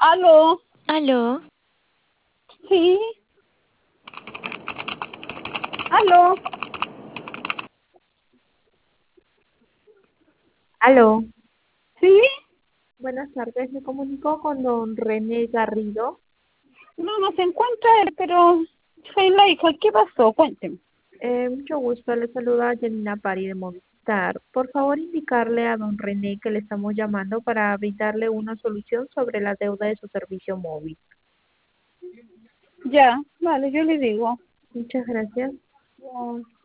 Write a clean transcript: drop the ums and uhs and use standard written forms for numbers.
¿Aló? Aló, ¿Sí? ¿Aló? Aló, ¿Sí? buenas tardes. Me comunico con don René Garrido. No se encuentra él, pero soy la hija. ¿Qué pasó? Cuénteme. Mucho gusto. Le saluda Janina Pari de Movistar. Por favor, indicarle a don René que le estamos llamando para brindarle una solución sobre la deuda de su servicio móvil. Ya, vale, yo le digo. Muchas gracias. Ya.